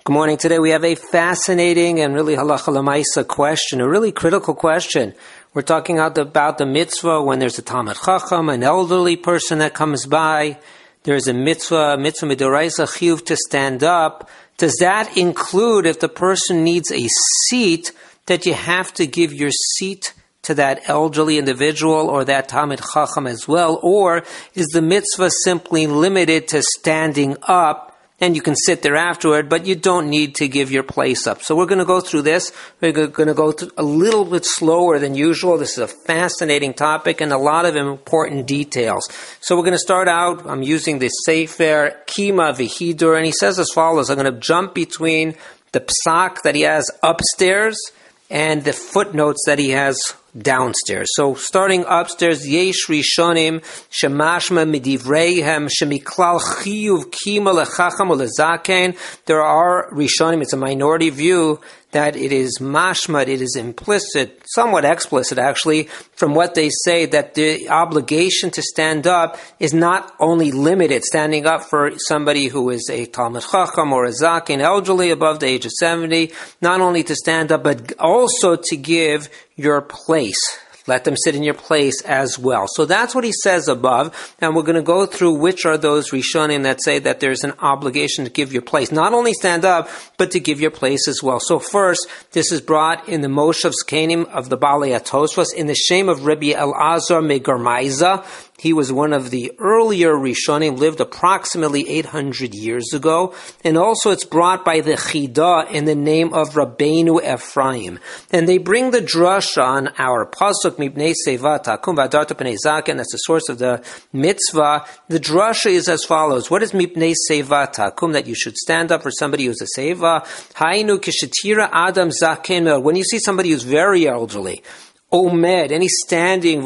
Good morning. Today we have a fascinating and really halacha l'maisa question, a really critical question. We're talking about the mitzvah when there's a Talmid Chacham, an elderly person that comes by. There's a mitzvah midoraisa chiyuv to stand up. Does that include if the person needs a seat that you have to give your seat to that elderly individual or that Talmid Chacham as well? Or is the mitzvah simply limited to standing up? And you can sit there afterward, but you don't need to give your place up. So we're going to go through this. We're going to go a little bit slower than usual. This is a fascinating topic and a lot of important details. So we're going to start out. I'm using the Sefer Kima V'Hidur, and he says as follows. I'm going to jump between the psak that he has upstairs and the footnotes that he has downstairs. So starting upstairs, Yesh Rishonim Shemashma Midivreihem Shemiklal Chiyuv Kima Lechacham Ulezaken. There are Rishonim, it's a minority view, that it is mashma, it is implicit, somewhat explicit actually, from what they say that the obligation to stand up is not only limited, standing up for somebody who is a Talmid Chacham or a Zaken, elderly above the age of 70, not only to stand up, but also to give your place. Let them sit in your place as well. So that's what he says above. And we're going to go through which are those Rishonim that say that there's an obligation to give your place. Not only stand up, but to give your place as well. So first, this is brought in the Moshav Zkanim of the Balei HaTosfos in the Shem of Rabbi Elazar Megarmaiza. He was one of the earlier Rishonim, lived approximately 800 years ago. And also it's brought by the Chida in the name of Rabbeinu Ephraim. And they bring the drasha on our pasuk, Mipnei Seva Takum V'Adarta Pnei Zaken, that's the source of the mitzvah. The drasha is as follows. What is Mipnei Seva Takum? That you should stand up for somebody who's a Seva. Hainu Kishetira Adam Zaken. When you see somebody who's very elderly, Omed, and he's standing,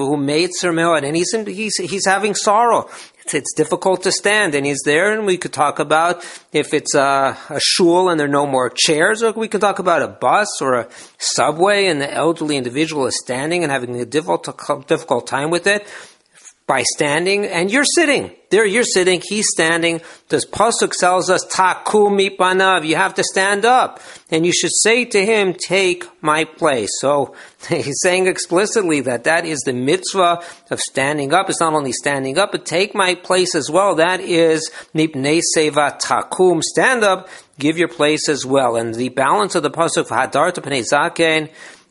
and he's having sorrow. It's difficult to stand, and he's there, and we could talk about if it's a shul and there are no more chairs, or we could talk about a bus or a subway, and the elderly individual is standing and having a difficult time with it by standing, and you're sitting. There you're sitting, he's standing. This pasuk tells us, Takum mipanav, you have to stand up. And you should say to him, take my place. So he's saying explicitly that is the mitzvah of standing up. It's not only standing up, but take my place as well. That is mipnei seva takum, stand up, give your place as well. And the balance of the pasuk, Hadarta pnei zaken,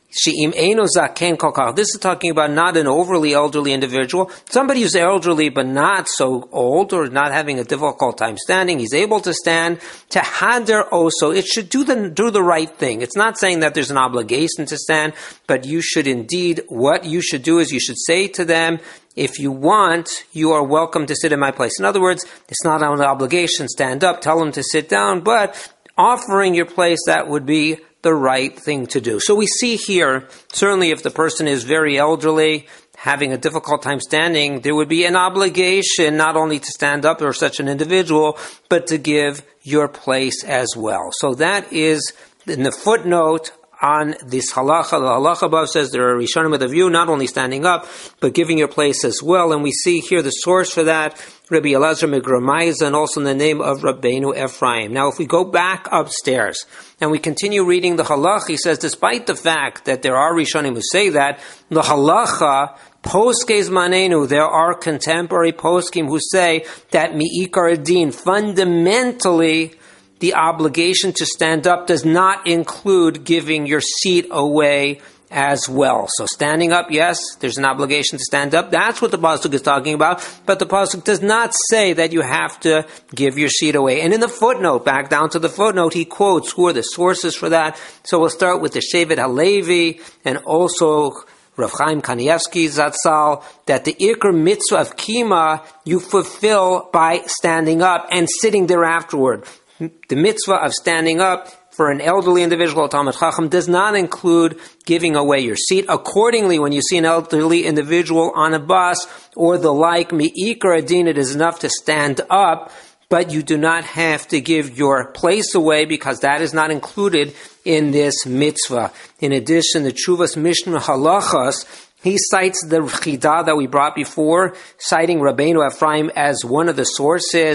this is talking about not an overly elderly individual, somebody who's elderly but not so old or not having a difficult time standing. He's able to stand. To hader also, it should do the right thing. It's not saying that there's an obligation to stand, but you should indeed, what you should do is you should say to them, if you want, you are welcome to sit in my place. In other words, it's not an obligation, stand up, tell them to sit down, but offering your place, that would be the right thing to do. So we see here, certainly if the person is very elderly, having a difficult time standing, there would be an obligation not only to stand up for such an individual, but to give your place as well. So that is in the footnote on this halacha. The halacha above says there are Rishonim with a view, not only standing up, but giving your place as well. And we see here the source for that, Rabbi Elazar Megarmaiza, and also in the name of Rabbeinu Ephraim. Now, if we go back upstairs and we continue reading the halacha, he says, despite the fact that there are Rishonim who say that, the halacha, Poskei Zmanenu, there are contemporary poskim who say that mi'ikar adin, fundamentally, the obligation to stand up does not include giving your seat away as well. So standing up, yes, there's an obligation to stand up. That's what the pasuk is talking about. But the pasuk does not say that you have to give your seat away. And in the footnote, back down to the footnote, he quotes who are the sources for that. So we'll start with the Shevet HaLevi and also Rav Chaim Kanievsky Zatzal, that the Iker mitzvah of Kima you fulfill by standing up and sitting there afterward. The mitzvah of standing up for an elderly individual, Talmid Chacham, does not include giving away your seat. Accordingly, when you see an elderly individual on a bus or the like, mi'ikar adin, it is enough to stand up, but you do not have to give your place away because that is not included in this mitzvah. In addition, the Chuvas Mishnah Halachas, he cites the Chida that we brought before, citing Rabbeinu Ephraim as one of the sources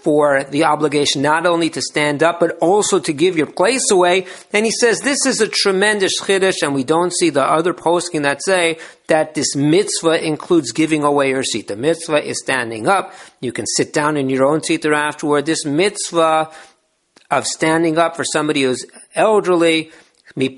for the obligation not only to stand up, but also to give your place away. And he says this is a tremendous chiddush, and we don't see the other poskim that say that this mitzvah includes giving away your seat. The mitzvah is standing up. You can sit down in your own seat thereafterward. This mitzvah of standing up for somebody who's elderly, it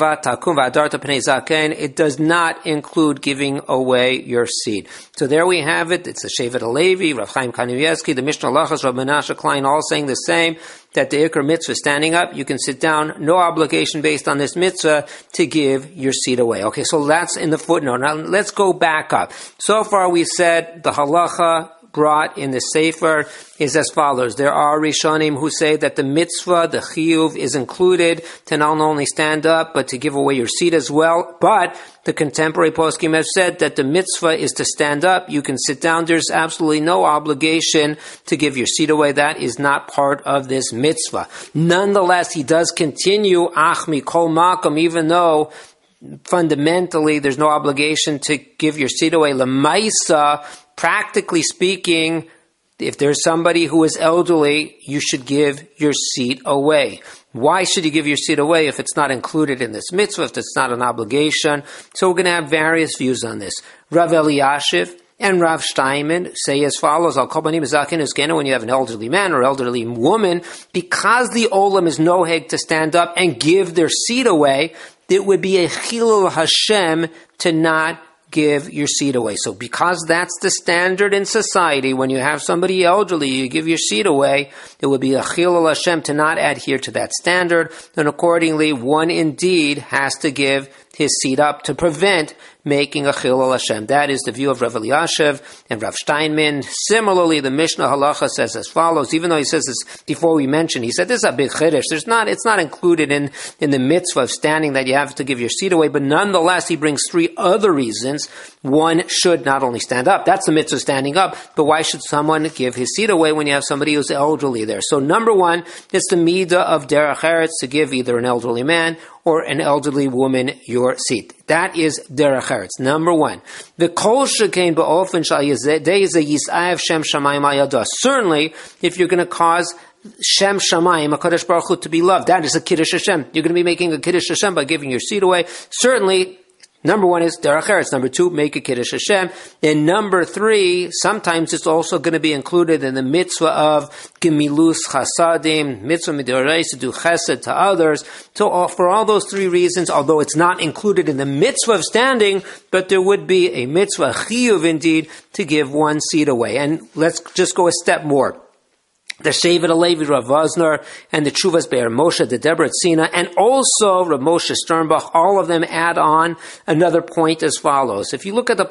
does not include giving away your seat. So there we have it. It's the Shevet HaLevi, Rav Chaim Kanievsky, the Mishnah Lachas, Rav Menashe Klein, all saying the same, that the Iker mitzvah standing up, you can sit down, no obligation based on this mitzvah to give your seat away. Okay, so that's in the footnote. Now let's go back up. So far we said the halacha brought in the Sefer is as follows. There are Rishonim who say that the mitzvah, the chiyuv, is included to not only stand up, but to give away your seat as well. But the contemporary poskim have said that the mitzvah is to stand up. You can sit down. There's absolutely no obligation to give your seat away. That is not part of this mitzvah. Nonetheless, he does continue, ach mikol makom, even though fundamentally there's no obligation to give your seat away. Lemaisa, practically speaking, if there's somebody who is elderly, you should give your seat away. Why should you give your seat away if it's not included in this mitzvah, if it's not an obligation? So we're going to have various views on this. Rav Eliashiv and Rav Steinman say as follows, when you have an elderly man or elderly woman, because the olam is noheg to stand up and give their seat away, it would be a chilul Hashem to not give your seat away. So because that's the standard in society, when you have somebody elderly, you give your seat away, it would be a chilul Hashem to not adhere to that standard, and accordingly, one indeed has to give his seat up to prevent making a chilul Hashem. That is the view of Rav Eliashiv and Rav Steinman. Similarly, the Mishnah Halacha says as follows, even though he says this before we mentioned, he said this is a big chiddush. It's not included in the mitzvah of standing that you have to give your seat away, but nonetheless, he brings three other reasons. One should not only stand up, that's the mitzvah standing up, but why should someone give his seat away when you have somebody who's elderly there? So number one, it's the midah of derech eretz to give either an elderly man or an elderly woman your seat. That is derech eretz. Number one. The kol shekain ba'ofen shal yizeh yisayev shem shamayim al yadah. Certainly, if you're going to cause Shem Shamayim, HaKadosh Baruch Hu, to be loved, that is a Kiddush Hashem. You're going to be making a Kiddush Hashem by giving your seat away. Certainly, number one is derech eretz. Number two, make a Kiddush Hashem. And number three, sometimes it's also going to be included in the mitzvah of gemilus chasadim, mitzvah midorais, to do chesed to others. So for all those three reasons, although it's not included in the mitzvah of standing, but there would be a mitzvah chiyuv indeed to give one seat away. And let's just go a step more. The Shevet HaLevi, Rav Vosner, and the Tshuvas Be'er Moshe, the Deborah Tzina, and also Rav Moshe Sternbach, all of them add on another point as follows. If you look at the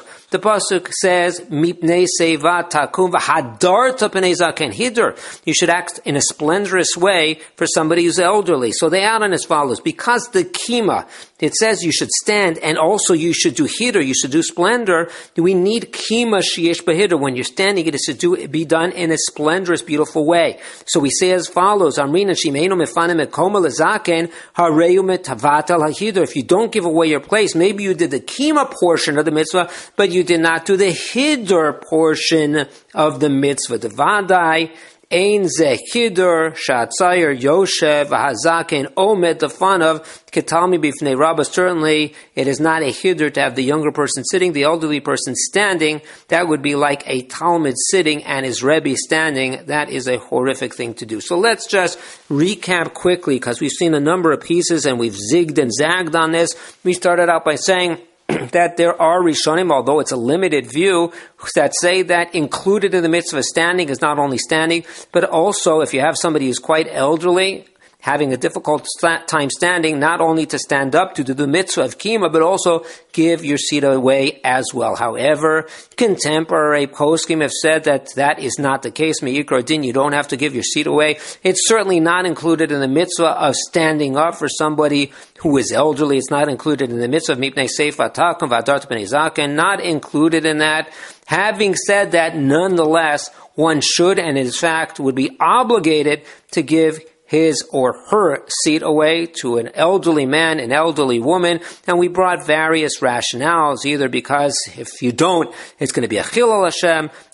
Pasuk says, Mipnei Seva Takum V'Hadarta Pnei Zaken Hiddur. You should act in a splendorous way for somebody who's elderly. So they add on as follows. Because the Kima, it says you should stand, and also you should do Hiddur, you should do splendor. We need Kima Sheyesh B'Hiddur. When you're standing, it is to be done in a splendorous, beautiful way. So we say as follows, Amrina Shimeinu Mefanim Ekoma Lezaken Hareyu Metavatal HaHiddur. If you don't give away your place, maybe you did the Kima portion of the mitzvah, but you did not do the Hiddur portion of the mitzvah. The Vadai Ein Zeh Hiddur Shatzayir Yoshev Hazaken Omed, the fun of Ketalmi Bifnei Rabbah. Certainly, it is not a Hiddur to have the younger person sitting, the elderly person standing. That would be like a Talmud sitting and his Rebbe standing. That is a horrific thing to do. So let's just recap quickly, because we've seen a number of pieces and we've zigged and zagged on this. We started out by saying that there are Rishonim, although it's a limited view, that say that included in the mitzvah standing is not only standing, but also if you have somebody who's quite elderly, having a difficult time standing, not only to stand up to do the mitzvah of kima, but also give your seat away as well. However, contemporary poskim have said that that is not the case. Me'ikra din, you don't have to give your seat away. It's certainly not included in the mitzvah of standing up for somebody who is elderly. It's not included in the mitzvah of mipnei seif atakum v'adart b'nei zaken, not included in that. Having said that, nonetheless, one should and in fact would be obligated to give his or her seat away to an elderly man, an elderly woman, and we brought various rationales, either because if you don't, it's going to be a chilul Hashem,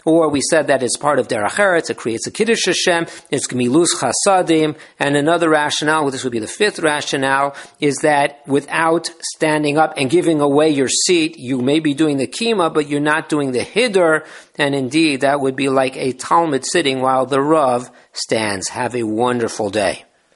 Or we said that it's part of Derech Eretz, it creates a Kiddush Hashem, it's Gemilus Chasadim, and another rationale, this would be the fifth rationale, is that without standing up and giving away your seat, you may be doing the Kima, but you're not doing the Hiddur, and indeed that would be like a Talmud sitting while the Rav stands. Have a wonderful day.